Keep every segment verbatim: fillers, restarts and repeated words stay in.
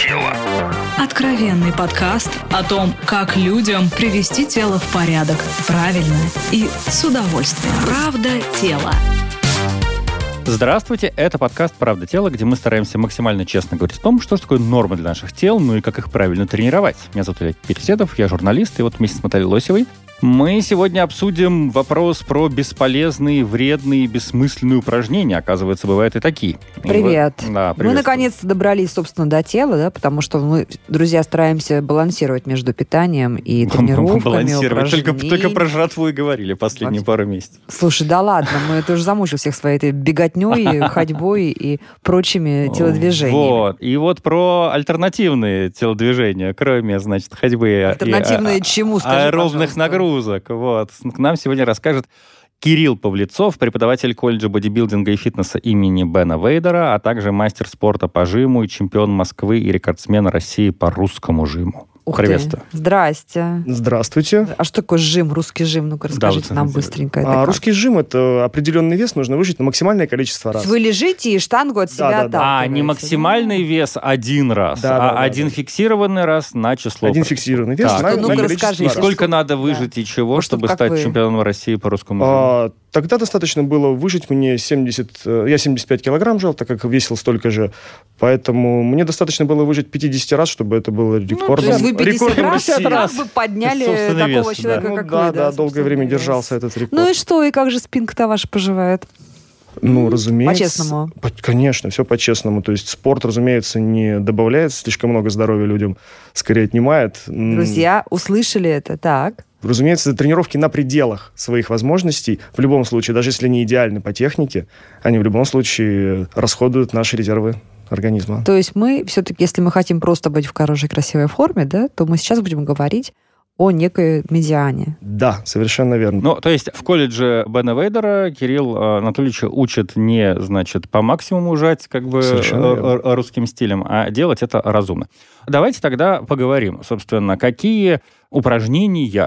тело». Откровенный подкаст о том, как людям привести тело в порядок правильно и с удовольствием. Правда тело. Здравствуйте, это подкаст «Правда тела», где мы стараемся максимально честно говорить о том, что же такое норма для наших тел, ну и как их правильно тренировать. Меня зовут Олег Переседов, я журналист, и вот вместе с Натальей Лосевой мы сегодня обсудим вопрос про бесполезные, вредные, бессмысленные упражнения. Оказывается, бывают и такие. Привет. И вот, да, мы наконец-то добрались, собственно, до тела, да, потому что мы, друзья, стараемся балансировать между питанием и тренировками, балансировать. Только, только про жратву и говорили последние Вообще. пару месяцев. Слушай, да ладно, мы это уже замучили всех своей этой беготней, ходьбой и прочими телодвижениями. Вот. И вот про альтернативные телодвижения, кроме, значит, ходьбы Альтернативные и чему, скажи, аэробных пожалуйста. нагрузок. Вот. К нам сегодня расскажет Кирилл Павлецов, преподаватель колледжа бодибилдинга и фитнеса имени Бена Вейдера, а также мастер спорта по жиму и чемпион Москвы и рекордсмен России по русскому жиму. Ух Приветствую. ты. Здрасте. Здравствуйте. А что такое жим, русский жим? Ну-ка, расскажите Да, нам вот, быстренько. Это А, как? русский жим – это определенный вес, нужно выжать на максимальное количество То раз. есть вы лежите и штангу от себя Да, да, да. отталкиваете. А не максимальный вес один раз, Да, а да, да, один да. фиксированный раз на число. Один фиксированный вес Так. на, Ну-ка, на количество расскажите. И раз. сколько надо Да. выжать и чего, Вот чтобы как стать вы. чемпионом России по русскому жиму? А, тогда достаточно было выжать мне семьдесят... э, Я семьдесят пять килограмм жал, так как весил столько же. Поэтому мне достаточно было выжать пятьдесят раз, чтобы это было рекордом. То есть вы пятьдесят рекордом раз, России. как бы подняли Собственный такого вес, человека, Ну как да, вы. да, долгое собственный время вес. держался этот рекорд. Ну и что, и как же спинка-то ваша поживает? Ну, разумеется. По-честному. По- Конечно, все по-честному. То есть спорт, разумеется, не добавляет слишком много здоровья людям, скорее отнимает. М, Друзья, услышали это, так? Разумеется, это тренировки на пределах своих возможностей. В любом случае, даже если не идеальны по технике, они в любом случае расходуют наши резервы организма. То есть мы все-таки, если мы хотим просто быть в хорошей, красивой форме, да, то мы сейчас будем говорить о некой медиане. Да, совершенно верно. Ну, то есть в колледже Бена Вейдера Кирилл э, Анатольевич учит не, значит, по максимуму жать как бы Совершенно э, верно. э, русским стилем, а делать это разумно. Давайте тогда поговорим, собственно, какие упражнения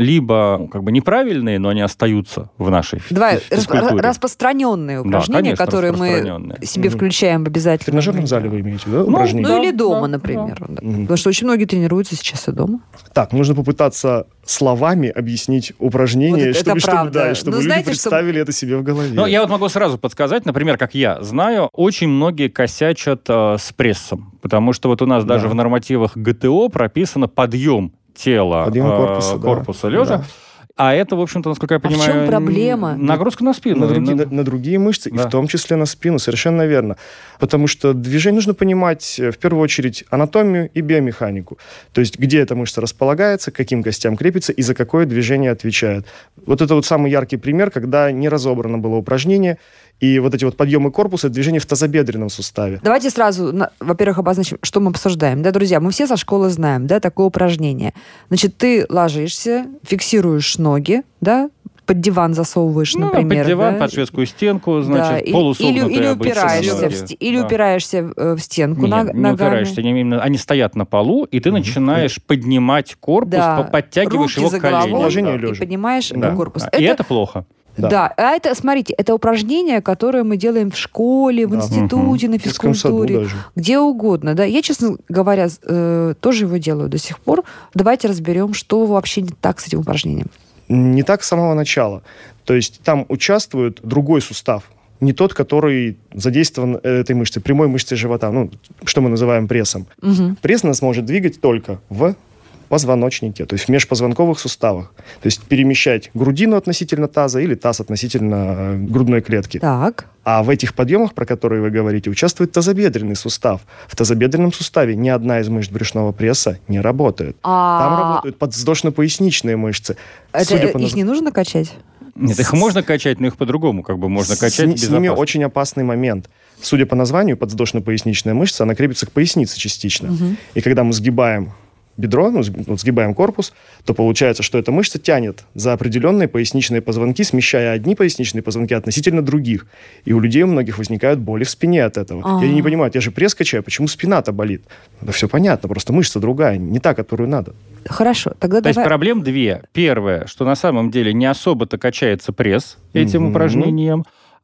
либо как бы неправильные, но они остаются в нашей фи- Давай, физкультуре. расп- распространенные упражнения, конечно, которые мы распространенные. себе Мгм. включаем В обязательно. тренажерном зале вы имеете, да, Ну, упражнения? Ну Да, или дома, да, например. да. Мгм. Потому что очень многие тренируются сейчас и дома. Так, нужно попытаться словами объяснить упражнение, Вот это- чтобы, это чтобы, правда. да, и чтобы Ну, люди знаете, представили это себе в голове. Ну, я вот могу сразу подсказать, например, как я знаю, очень многие косячат э, с прессом, потому что вот у нас Да. даже в нормативах ГТО прописано подъем тела, Подъем э, корпуса, да. корпуса лежа. Да. А это, в общем-то, насколько я А в понимаю... чем проблема? Нагрузка на спину. На другие, И на- на- на другие мышцы, Да. и в том числе на спину, совершенно верно. Потому что движение нужно понимать, э, в первую очередь, анатомию и биомеханику. То есть, где эта мышца располагается, к каким костям крепится и за какое движение отвечает. Вот это вот самый яркий пример, когда не разобрано было упражнение, и вот эти вот подъемы корпуса, это движение в тазобедренном суставе. Давайте сразу, на- во-первых, обозначим, что мы обсуждаем. Да, друзья, мы все со школы знаем, да, такое упражнение. Значит, ты ложишься, фиксируешь ноги, да, под диван засовываешь, Ну, например. под диван, да. под шведскую стенку, Да, значит, и- полусогнутые или, или обычно упираешься, ноги. в, сте- или Да. упираешься э, в стенку Не, ног- не ногами. упираешься, они, именно, они стоят на полу, и ты начинаешь поднимать корпус, Да. по- подтягиваешь Руки его за к коленям. головой Положение и лежа. поднимаешь Да. корпус. И это плохо. Да. Да. а это, смотрите, это упражнение, которое мы делаем в школе, в Да. институте, на В детском саду физкультуре, даже. где угодно. Да. Я, честно говоря, с- э, тоже его делаю до сих пор. Давайте разберем, что вообще не так с этим упражнением. Не так с самого начала. То есть там участвует другой сустав, не тот, который задействован э, этой мышцей, прямой мышцей живота, ну, что мы называем прессом. Мгм. Пресс нас может двигать только в позвоночнике, то есть в межпозвонковых суставах. То есть перемещать грудину относительно таза или таз относительно э, грудной клетки. Так. А в этих подъемах, про которые вы говорите, участвует тазобедренный сустав. В тазобедренном суставе ни одна из мышц брюшного пресса не работает. А Там работают подвздошно-поясничные мышцы. это, Судя по их наз- не нужно качать? Нет, их можно качать, но их по-другому как бы можно С- качать с, ни- с ними безопасно. очень опасный момент. Судя по названию, подвздошно-поясничная мышца, она крепится к пояснице частично. Мгм. И когда мы сгибаем бедро, ну, сг- вот сгибаем корпус, то получается, что эта мышца тянет за определенные поясничные позвонки, смещая одни поясничные позвонки относительно других. И у людей у многих возникают боли в спине от этого. А. И они не понимают, я же пресс качаю, почему спина-то болит? Да все понятно, просто мышца другая, не та, которую надо. Хорошо, тогда То есть давай... проблем две. Первое, что на самом деле не особо-то качается пресс этим Мгм. упражнением.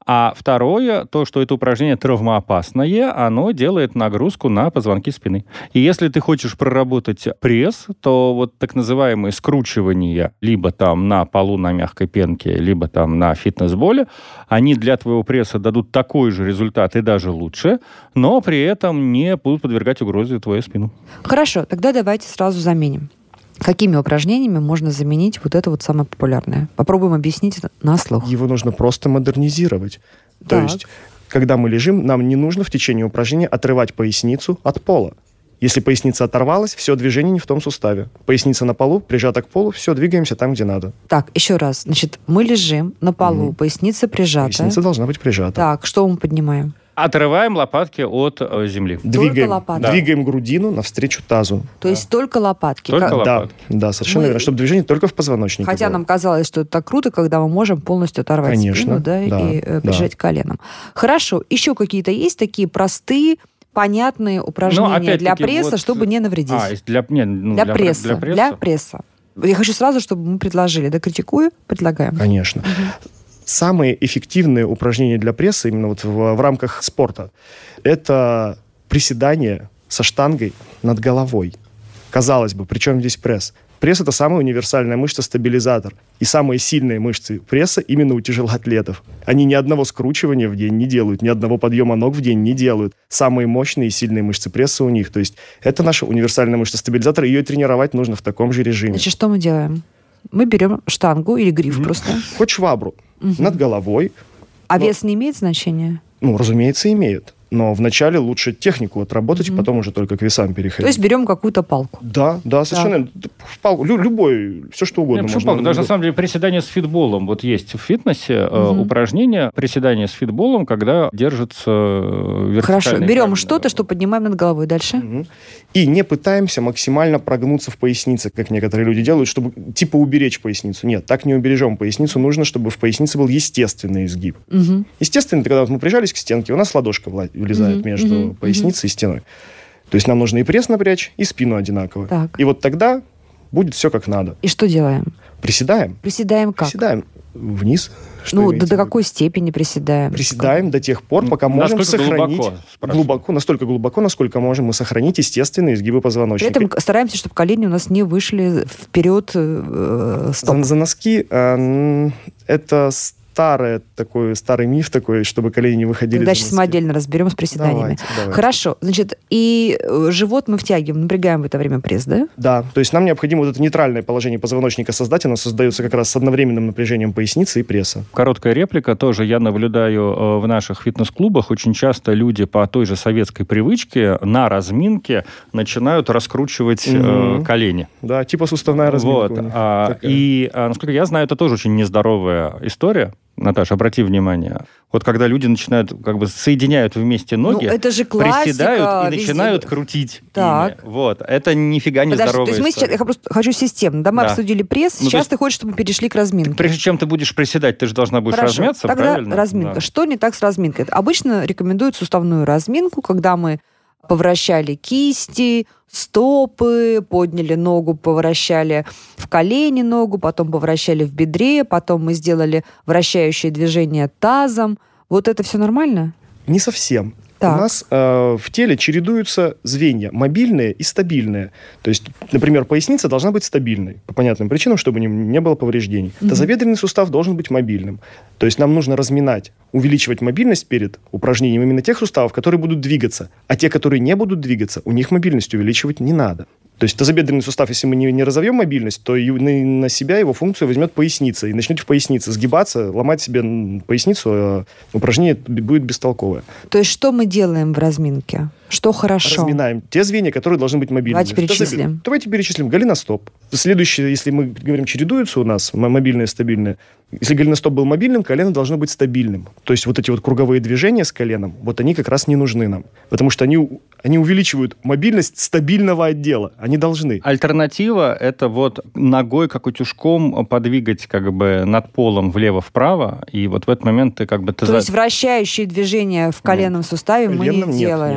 А второе, то, что это упражнение травмоопасное, оно делает нагрузку на позвонки спины. И если ты хочешь проработать пресс, то вот так называемые скручивания либо там на полу на мягкой пенке, либо там на фитнес-боле, они для твоего пресса дадут такой же результат и даже лучше, но при этом не будут подвергать угрозе твою спину. Хорошо, тогда давайте сразу заменим. Какими упражнениями можно заменить вот это вот самое популярное? Попробуем объяснить это на слух. Его нужно просто модернизировать. Так. То есть, когда мы лежим, нам не нужно в течение упражнения отрывать поясницу от пола. Если поясница оторвалась, все, движение не в том суставе. Поясница на полу, прижата к полу, все, двигаемся там, где надо. Так, еще раз. Значит, мы лежим на полу, mm-hmm. поясница прижата. Поясница должна быть прижата. Так, что мы поднимаем? Отрываем лопатки от э, земли. Двигаем, лопатки. да. Двигаем грудину навстречу тазу. То есть только лопатки. Только Как- лопатки. Да, да, совершенно Мы- верно. Чтобы движение только в позвоночнике Хотя было. нам казалось, что это так круто, когда мы можем полностью оторвать Конечно, спину, да, да, и э, да. прижать коленом. Хорошо. Еще какие-то есть такие простые, понятные упражнения опять-таки, для пресса, вот- чтобы не навредить? А, есть для, не, ну, для, для, пресса, Для пресса? для пресса. Я хочу сразу, чтобы мы предложили. Да, критикую, предлагаем. Конечно. Самые эффективные упражнения для пресса именно вот в, в рамках спорта это приседание со штангой над головой. Казалось бы, при чем здесь пресс? Пресс – это самая универсальная мышца-стабилизатор. И самые сильные мышцы пресса именно у тяжелоатлетов. Они ни одного скручивания в день не делают, ни одного подъема ног в день не делают. Самые мощные и сильные мышцы пресса у них. То есть это наша универсальная мышца-стабилизатор, ее тренировать нужно в таком же режиме. Значит, что мы делаем? Мы берем штангу или гриф Мгм. просто. Хоть швабру над головой. А Но- вес не имеет значения? Ну, разумеется, имеет. Но вначале лучше технику отработать, Мгм. потом уже только к весам переходить. То есть берем какую-то палку. Да, да, совершенно. В палку, лю- любой, все что угодно. Не, почему можно. палка? Даже на самом деле приседание с фитболом. Вот есть в фитнесе э, Мгм. упражнение приседание с фитболом, когда держится э, вертикально. Хорошо. и Берем правильно. что-то, что поднимаем над головой. Дальше. Мгм. И не пытаемся максимально прогнуться в пояснице, как некоторые люди делают, чтобы типа уберечь поясницу. Нет, так не убережем поясницу. Нужно, чтобы в пояснице был естественный изгиб. Мгм. Естественно, это когда вот мы прижались к стенке, у нас ладошка вла- влезает Мгм, между мгм, поясницей и стеной. То есть нам нужно и пресс напрячь, и спину одинаково. Так. И вот тогда будет все как надо. И что делаем? Приседаем. Приседаем как? Приседаем вниз. Что Ну, имеете до, до в виду? какой степени приседаем? Приседаем до тех пор, пока Ну, можем насколько сохранить... глубоко, спрашиваю. глубоко, настолько глубоко, насколько можем мы сохранить естественные изгибы При позвоночника. этом стараемся, чтобы колени у нас не вышли вперед э, стоп. За, за носки а, м, это старое, такой, старый миф такой, чтобы колени не выходили Тогда за сейчас носки. мы отдельно разберем с приседаниями. Давайте, давайте. Хорошо. Значит, и э, живот мы втягиваем, напрягаем в это время пресс, да? Да, то есть нам необходимо вот это нейтральное положение позвоночника создать. Оно создается как раз с одновременным напряжением поясницы и пресса. Короткая реплика. Тоже я наблюдаю э, в наших фитнес-клубах. Очень часто люди по той же советской привычке на разминке начинают раскручивать э, Мгм. колени. Да, типа суставная разминка. Вот. у них А, такая. и, а, насколько я знаю, это тоже очень нездоровая история. Наташа, обрати внимание. Вот когда люди начинают, как бы соединяют вместе ноги, Ну, это же классика. приседают и везде. начинают крутить Так. ими. Вот. Это нифига не Подожди, то здоровая есть мы сейчас, история. я просто хочу системно. Да, мы Да. обсудили пресс, Ну, то сейчас есть- ты хочешь, чтобы мы перешли к разминке. Прежде чем ты будешь приседать, ты же должна будешь Хорошо, размяться, тогда правильно? разминка. Да. Что не так с разминкой? Обычно рекомендуют суставную разминку, когда мы повращали кисти, стопы, подняли ногу, повращали в колени ногу, потом повращали в бедре, потом мы сделали вращающее движение тазом. Вот это все нормально? Не совсем. Так. У нас э, в теле чередуются звенья, мобильные и стабильные. То есть, например, поясница должна быть стабильной, по понятным причинам, чтобы не, не было повреждений. Мгм. Тазобедренный сустав должен быть мобильным. То есть нам нужно разминать, увеличивать мобильность перед упражнением именно тех суставов, которые будут двигаться. А те, которые не будут двигаться, у них мобильность увеличивать не надо. То есть тазобедренный сустав, если мы не, не разовьем мобильность, то и на, на себя его функцию возьмет поясница. И начнете в пояснице сгибаться, ломать себе м, поясницу, а упражнение будет бестолковое. То есть что мы делаем в разминке? Что хорошо? Разминаем те звенья, которые должны быть мобильными. Давайте перечислим. Тазобед- Давайте перечислим. Голеностоп. Следующее, если мы говорим, чередуются у нас м- мобильное и стабильное. Если голеностоп был мобильным, колено должно быть стабильным. То есть вот эти вот круговые движения с коленом, вот они как раз не нужны нам. Потому что они, у- они увеличивают мобильность стабильного отдела. Они должны. Альтернатива – это вот ногой, как утюжком, подвигать как бы над полом влево-вправо, и вот в этот момент ты как бы... Ты То за- есть вращающие движения в коленном суставе мы не Коленном нет, делаем. нет. Но Только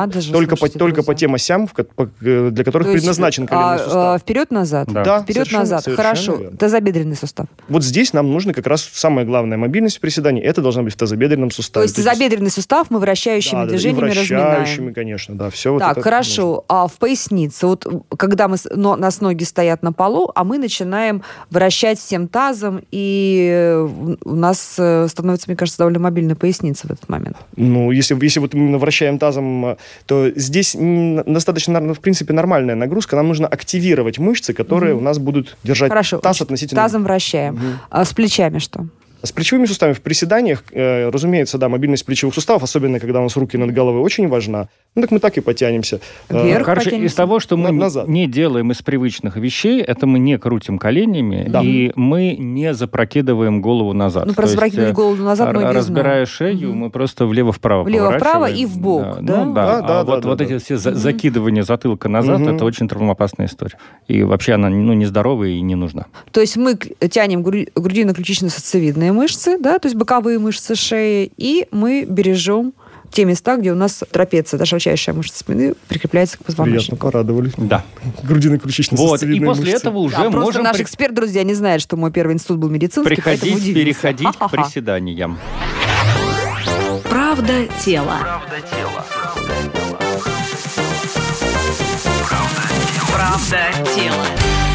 Надо же, только, по, слушайте, только по друзья. тем осям, в ко- по- для которых То есть, предназначен коленный а, сустав. а, вперед-назад? Да. Да, Вперед-назад. совершенно- Хорошо. совершенно верно. Тазобедренный сустав. Вот здесь нам нужно как раз самая главная мобильность в приседании. Это должна быть в тазобедренном То суставе. есть тазобедренный сустав мы вращающими Да, да, да, и движениями вращающими, разминаем. конечно, да. Все вот Так, это хорошо. нужно. А в пояснице, вот когда мы, с- но, у нас ноги стоят на полу, а мы начинаем вращать всем тазом, и э, у нас э, становится, мне кажется, довольно мобильная поясница в этот момент. Ну, если, если вот именно вращаем тазом, э, то здесь м, достаточно, наверное, в принципе, нормальная нагрузка. Нам нужно активировать мышцы, которые Мгм. у нас будут держать Хорошо. таз Значит, относительно... тазом вращаем. Мгм. А с плечами что? С плечевыми суставами в приседаниях, э, разумеется, да, мобильность плечевых суставов, особенно когда у нас руки над головой, очень важна. Ну, так мы так и потянемся. Э, Вверх. Короче, потянемся. из того, что мы На- назад. не делаем из привычных вещей, это мы не крутим коленями, Да. и мы не запрокидываем голову назад. Ну, То просто есть, запрокидывать э, голову назад, р- ноги разбирая знаю. шею, Мгм. мы просто влево-вправо Влево-вправо поворачиваем. и в бок, да? Ну, да. Да, А да, вот, да, вот да, эти да. все за- Мгм. закидывания затылка назад, Мгм. это очень травмоопасная история. И вообще она ну, нездоровая и не нужна. То есть мы к- тянем гру- грудино-ключично-сосцевидные мышцы, да, то есть боковые мышцы шеи, и мы бережем те места, где у нас трапеция, да, широчайшая мышца спины, прикрепляется к Приятно, позвоночнику. порадовали. Да. Грудино-ключично-сосцевидные Вот. И после мышцы. этого уже Да, просто можем наш при- эксперт, друзья, не знает, что мой первый институт был медицинский, поэтому приходить, удивился. переходить к Ха-ха-ха. приседаниям. Правда тела. Правда тела.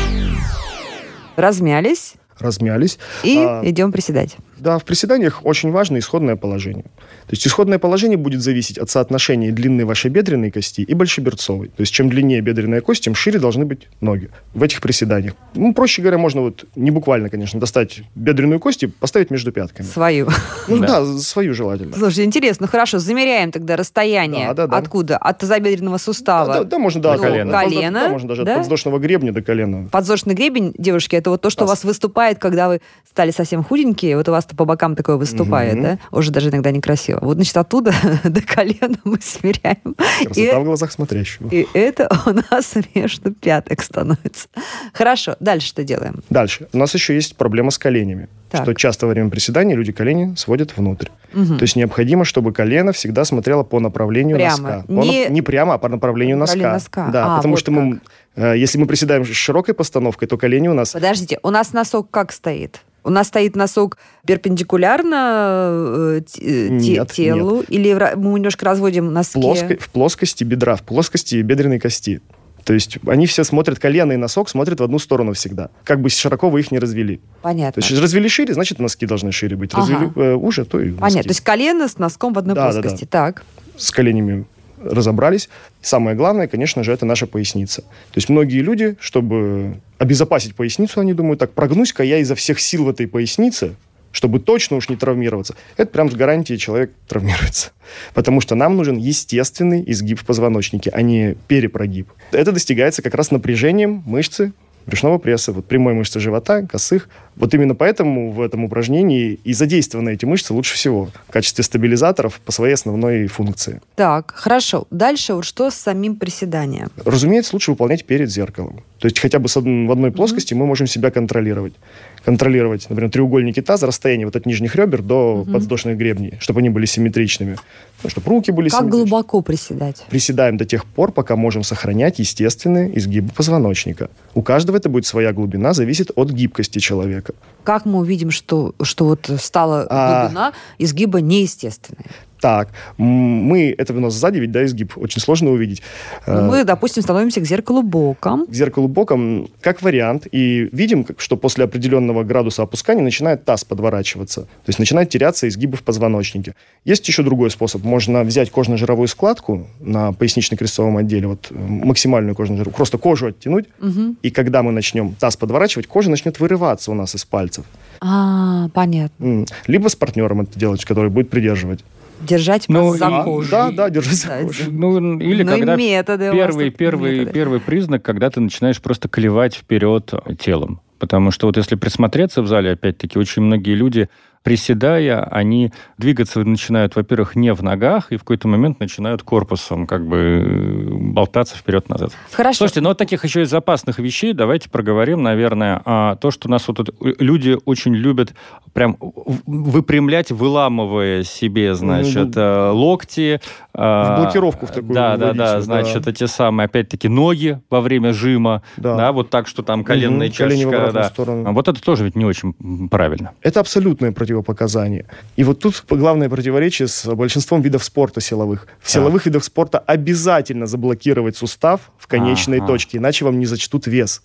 Размялись Размялись. и А, идем приседать. Да, в приседаниях очень важно исходное положение. То есть исходное положение будет зависеть от соотношения длины вашей бедренной кости и большеберцовой. То есть чем длиннее бедренная кость, тем шире должны быть ноги в этих приседаниях. Ну, проще говоря, можно вот не буквально, конечно, достать бедренную кость и поставить между пятками. Свою. Ну Да. да, свою желательно. Слушай, интересно, хорошо, замеряем тогда расстояние. Да, да, да. Откуда? От тазобедренного сустава. Да, да, можно да, До колена. Да, колена, да, можно даже да? от подвздошного гребня до колена. Подвздошный гребень, девушки, это вот то, что Таз. у вас выступает, когда вы стали совсем худенькие, вот у вас-то по бокам такое выступает, Мгм. да? Уже даже иногда некрасиво. Вот, значит, оттуда до колена мы смиряем. Красота И, в глазах смотрящего. и это у нас между пяток становится. Хорошо, дальше что делаем? Дальше. У нас еще есть проблема с коленями. Так. Что часто во время приседаний люди колени сводят внутрь. Мгм. То есть необходимо, чтобы колено всегда смотрело по направлению Прямо. носка. По Не- нап- не прямо, а по направлению Направлению носка. носка. Да, А, потому вот что мы, э, если мы приседаем с широкой постановкой, то колени у нас Подождите, у нас носок как стоит? У нас стоит носок перпендикулярно э, т- э, те- Нет, телу? Или в ра- мы немножко разводим носки? плоско- в плоскости бедра, в плоскости бедренной кости. То есть они все смотрят, колено и носок смотрят в одну сторону всегда. Как бы широко вы их не развели. Понятно. То есть развели шире, значит, носки должны шире быть. Ага. Развели э, уже, то и носки. Понятно. То есть колено с носком в одной Да, да, плоскости. да. Так. С коленями разобрались. Самое главное, конечно же, это наша поясница. То есть многие люди, чтобы обезопасить поясницу, они думают, так, прогнусь-ка я изо всех сил в этой пояснице, чтобы точно уж не травмироваться. Это прям с гарантией человек травмируется. Потому что нам нужен естественный изгиб в позвоночнике, а не перепрогиб. Это достигается как раз напряжением мышцы брюшного пресса, вот прямой мышцы живота, косых. Вот именно поэтому в этом упражнении и задействованы эти мышцы лучше всего в качестве стабилизаторов по своей основной функции. Так, хорошо. Дальше вот что с самим приседанием? Разумеется, лучше выполнять перед зеркалом. То есть хотя бы с од- в одной плоскости мы можем себя контролировать. Контролировать, например, треугольники таза, расстояние вот от нижних ребер до Мгм. подвздошных гребней, чтобы они были симметричными. Ну, чтобы руки были Как симметричными. глубоко приседать? Приседаем до тех пор, пока можем сохранять естественные изгибы позвоночника. У каждого это будет своя глубина, зависит от гибкости человека. Как мы увидим, что, что вот стала А. глубина изгиба неестественная? Так, м, мы, это у нас сзади ведь, да, изгиб, очень сложно увидеть. Э, Ну, мы, допустим, становимся к зеркалу боком. К зеркалу боком, как вариант, и видим, как- что после определенного градуса опускания начинает таз подворачиваться, то есть начинает теряться изгибы в позвоночнике. Есть еще другой способ. Можно взять кожно-жировую складку на пояснично-крестцовом отделе, вот э, максимальную кожно-жировую, просто кожу оттянуть, Мгм. и когда мы начнем таз подворачивать, кожа начнет вырываться у нас из пальцев. А, понятно. М. Либо с партнером это делать, который будет придерживать. Держать Ну, паз за и- кожу. Да, да, держать за Да, кожу. Ну, или Ну, и когда методы у вас первый, тут, первый, методы. первый признак, когда ты начинаешь просто клевать вперед телом. Потому что вот если присмотреться в зале, опять-таки, очень многие люди приседая, они двигаться начинают, во-первых, не в ногах, и в какой-то момент начинают корпусом как бы болтаться вперед-назад. Хорошо. Слушайте, ну вот таких еще из опасных вещей давайте проговорим, наверное, а, то, что у нас вот тут люди очень любят прям выпрямлять, выламывая себе, значит, mm-hmm. локти. В блокировку в такую. Да, да, да, значит, да. эти самые, опять-таки, ноги во время жима, да, да вот так, что там коленная mm-hmm. чашечка. Да. Сторону. Вот это тоже ведь не очень правильно. Это абсолютное противопоказание. И вот тут главное противоречие с большинством видов спорта силовых. В силовых а. видах спорта обязательно заблокировать сустав в конечной А-а. точке, иначе вам не зачтут вес.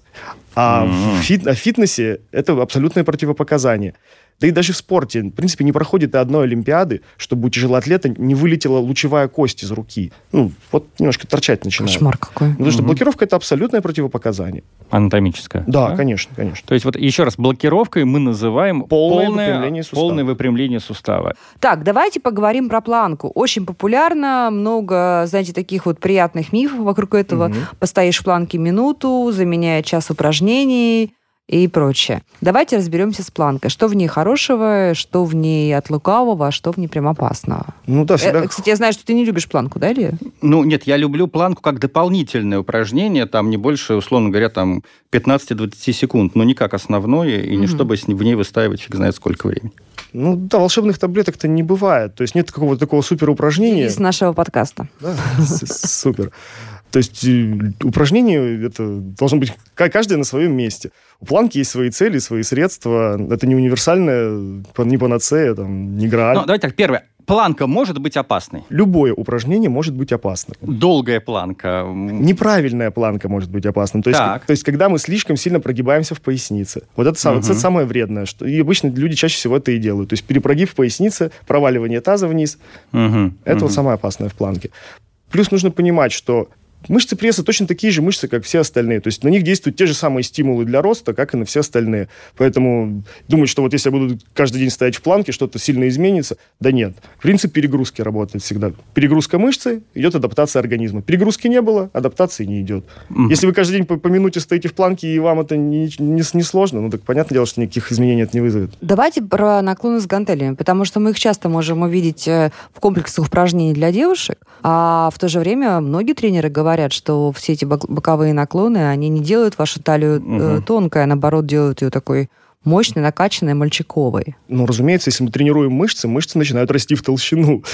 А mm-hmm. в фит- а фитнесе это абсолютное противопоказание. Да и даже в спорте, в принципе, не проходит и одной олимпиады, чтобы у тяжелоатлета не вылетела лучевая кость из руки. Ну, вот немножко торчать начинает. Кошмар какой. Потому что блокировка – это абсолютное противопоказание. Анатомическое. Да, да, конечно, конечно. То есть вот еще раз, блокировкой мы называем полное, полное, выпрямление, сустава. полное выпрямление сустава. Так, давайте поговорим про планку. Очень популярно, много, знаете, таких вот приятных мифов вокруг этого. Угу. Постоишь в планке минуту, заменяя час упражнений и прочее. Давайте разберемся с планкой. Что в ней хорошего, что в ней от лукавого, а что в ней прям опасного. Ну да, всегда... э, кстати, я знаю, что ты не любишь планку, да, Илья? Ну, нет, я люблю планку как дополнительное упражнение, там не больше, условно говоря, там пятнадцать-двадцать секунд, но не как основное, и mm-hmm. не чтобы в ней выстаивать фиг знает сколько времени. Ну да, волшебных таблеток-то не бывает. То есть нет какого-то такого суперупражнения. Из нашего подкаста. Да, супер. То есть упражнение это должно быть каждое на своем месте. У планки есть свои цели, свои средства. Это не универсальная, не панацея, там, не грааль. Ну, давайте так, первое. Планка может быть опасной? Любое упражнение может быть опасным. Долгая планка? Неправильная планка может быть опасным. То есть, то есть когда мы слишком сильно прогибаемся в пояснице. Вот это, угу. это самое вредное. Что, и обычно люди чаще всего это и делают. То есть перепрогиб в пояснице, проваливание таза вниз. Угу. Это угу. вот самое опасное в планке. Плюс нужно понимать, что мышцы пресса точно такие же мышцы, как все остальные. То есть на них действуют те же самые стимулы для роста, как и на все остальные. Поэтому думать, что вот если я буду каждый день стоять в планке, что-то сильно изменится, да нет. Принцип перегрузки работает всегда. Перегрузка мышцы, идет адаптация организма. Перегрузки не было, адаптации не идет. Mm-hmm. Если вы каждый день по, по минуте стоите в планке, и вам это не, не, не сложно, ну так понятное дело, что никаких изменений это не вызовет. Давайте про наклоны с гантелями, потому что мы их часто можем увидеть в комплексах упражнений для девушек, а в то же время многие тренеры говорят, Говорят, что все эти боковые наклоны, они не делают вашу талию угу. тонкой, а наоборот делают ее такой мощной, накачанной, мальчиковой. Ну, разумеется, если мы тренируем мышцы, мышцы начинают расти в толщину.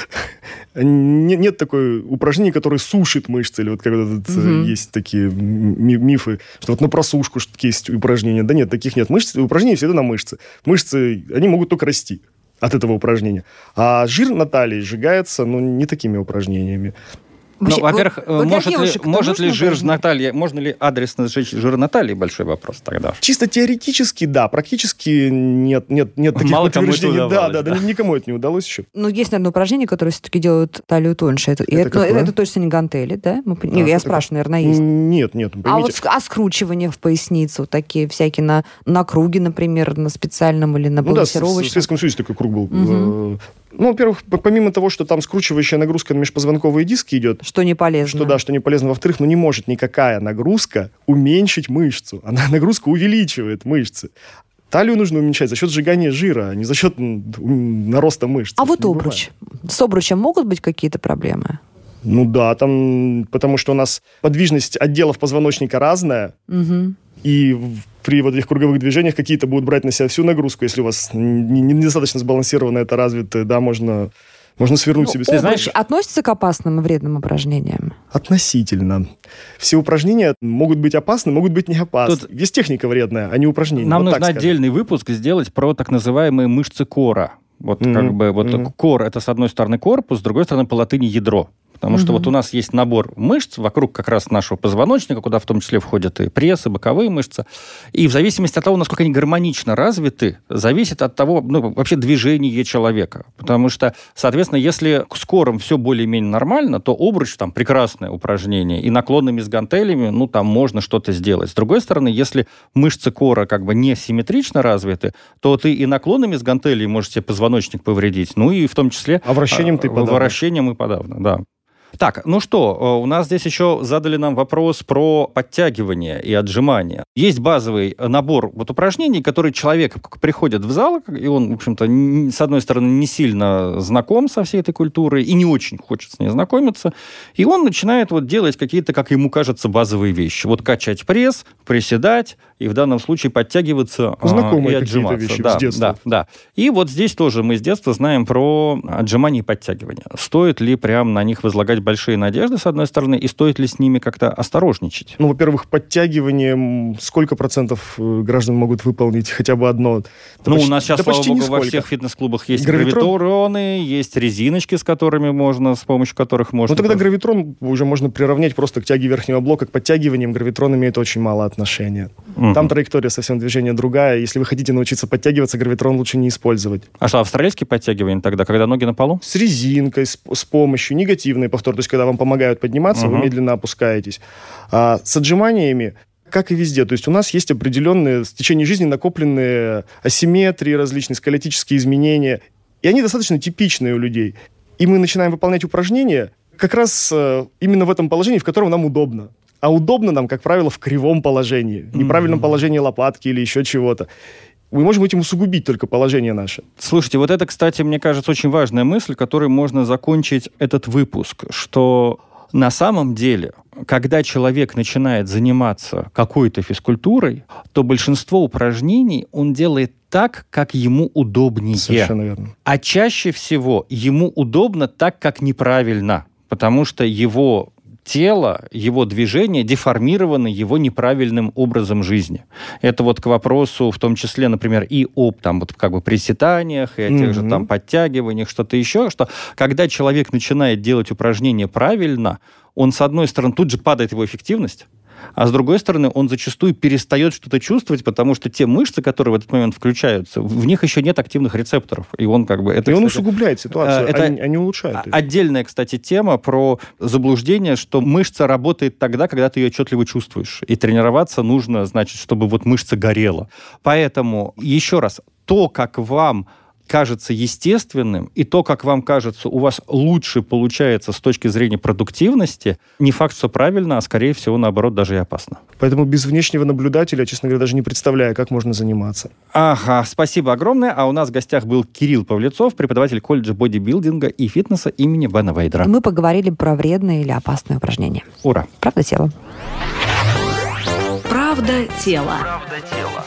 Нет такой упражнения, которое сушит мышцы, или вот как угу. есть такие мифы, что вот на просушку что есть упражнения. Да нет, таких нет. Мышцы, упражнения всегда на мышцы. Мышцы, они могут только расти от этого упражнения. А жир на талии сжигается, ну, не такими упражнениями. Вообще, ну, во-первых, вот, может, ли, может ли жир на талии, можно ли адресно сжечь жир на талии? Большой вопрос тогда. Чисто теоретически, да. Практически нет, нет, нет таких Мало подтверждений. Кому да, да, да, да, никому это не удалось еще. Ну, есть, наверное, упражнения, которые все-таки делают талию тоньше. Это, это, это, это точно не гантели, да? Мы, а, не, я спрашиваю, наверное, есть. Нет, нет. А вот а скручивание в поясницу, такие всякие на, на круге, например, на специальном или на балансировочном? Ну да, в Советском Союзе такой круг был. Угу. Ну, во-первых, помимо того, что там скручивающая нагрузка на межпозвонковые диски идет. Что не полезно. Что, да, что не полезно. Во-вторых, ну не может никакая нагрузка уменьшить мышцу. Она нагрузка увеличивает мышцы. Талию нужно уменьшать за счет сжигания жира, а не за счет нароста мышц. А вот обруч. Бывает. С обручем могут быть какие-то проблемы? Ну да, там, потому что у нас подвижность отделов позвоночника разная. Угу. И при вот этих круговых движениях какие-то будут брать на себя всю нагрузку. Если у вас недостаточно сбалансировано это развито, да, можно, можно свернуть ну, себе. Обруч знаешь, относится к опасным и вредным упражнениям? Относительно. Все упражнения могут быть опасны, могут быть не опасны. Тут есть техника вредная, а не упражнения. Нам вот нужно отдельный выпуск сделать про так называемые мышцы кора. Вот mm-hmm. как бы вот mm-hmm. кор — это, с одной стороны, корпус, с другой стороны, по латыни ядро. Потому mm-hmm. что вот у нас есть набор мышц вокруг как раз нашего позвоночника, куда в том числе входят и пресс, и боковые мышцы. И в зависимости от того, насколько они гармонично развиты, зависит от того, ну, вообще движения человека. Потому что, соответственно, если с кором все более-менее нормально, то обруч там прекрасное упражнение. И наклонами с гантелями, ну, там можно что-то сделать. С другой стороны, если мышцы кора как бы не симметрично развиты, то ты и наклонами с гантелей можешь себе позвоночник повредить. Ну, и в том числе... А вращением ты подавно. Вращением и подавно, да. Так, ну что, у нас здесь еще задали нам вопрос про подтягивание и отжимание. Есть базовый набор вот упражнений, которые человек приходит в зал, и он, в общем-то, с одной стороны, не сильно знаком со всей этой культурой и не очень хочет с ней знакомиться, и он начинает вот делать какие-то, как ему кажется, базовые вещи. Вот качать пресс, приседать, и в данном случае подтягиваться Знакомые и отжиматься. Вещи да, с детства. Да, да. И вот здесь тоже мы с детства знаем про отжимания и подтягивания. Стоит ли прям на них возлагать большие надежды, с одной стороны, и стоит ли с ними как-то осторожничать? Ну, во-первых, подтягивание, сколько процентов граждан могут выполнить хотя бы одно? Да ну, почти, у нас сейчас, да слава богу, нисколько. во всех фитнес-клубах есть Гравитрон? гравитроны, есть резиночки, с которыми можно, с помощью которых можно... Ну, тогда гравитрон уже можно приравнять просто к тяге верхнего блока, к подтягиваниям. Гравитрон имеет очень мало отношения. Угу. Там траектория совсем движения другая. Если вы хотите научиться подтягиваться, гравитрон лучше не использовать. А что, австралийские подтягивания тогда, когда ноги на полу? С резинкой, с, с помощью, негативный повтор, то есть когда вам помогают подниматься, uh-huh. вы медленно опускаетесь. А с отжиманиями, как и везде, то есть у нас есть определенные в течение жизни накопленные асимметрии, различные сколиотические изменения, и они достаточно типичные у людей. И мы начинаем выполнять упражнения как раз э, именно в этом положении, в котором нам удобно. А удобно нам, как правило, в кривом положении, в неправильном uh-huh. положении лопатки или еще чего-то. Мы можем этим усугубить только положение наше. Слушайте, вот это, кстати, мне кажется, очень важная мысль, которой можно закончить этот выпуск, что на самом деле, когда человек начинает заниматься какой-то физкультурой, то большинство упражнений он делает так, как ему удобнее. Совершенно верно. А чаще всего ему удобно так, как неправильно, потому что его тело, его движение деформировано его неправильным образом жизни. Это вот к вопросу, в том числе, например, и об там, вот, как бы приседаниях, и о тех mm-hmm. же там подтягиваниях, что-то еще, что когда человек начинает делать упражнения правильно, он, с одной стороны, тут же падает его эффективность, а с другой стороны, он зачастую перестает что-то чувствовать, потому что те мышцы, которые в этот момент включаются, в них еще нет активных рецепторов. И он как бы... Это, и он кстати, усугубляет ситуацию, это а не улучшает. Отдельная, кстати, тема про заблуждение, что мышца работает тогда, когда ты ее отчетливо чувствуешь. И тренироваться нужно, значит, чтобы вот мышца горела. Поэтому, еще раз, то, как вам кажется естественным, и то, как вам кажется, у вас лучше получается с точки зрения продуктивности, не факт, что правильно, а скорее всего, наоборот, даже и опасно. Поэтому без внешнего наблюдателя, честно говоря, даже не представляю, как можно заниматься. Ага, спасибо огромное. А у нас в гостях был Кирилл Павлецов, преподаватель колледжа бодибилдинга и фитнеса имени Бена Вейдера. Мы поговорили про вредные или опасные упражнения. Ура! Правда тела. Правда тела. Правда тела.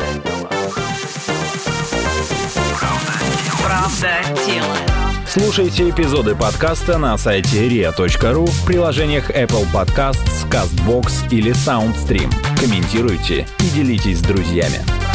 Правда тела. Слушайте эпизоды подкаста на сайте риа точка ру, в приложениях Apple Podcasts, CastBox или SoundStream. Комментируйте и делитесь с друзьями.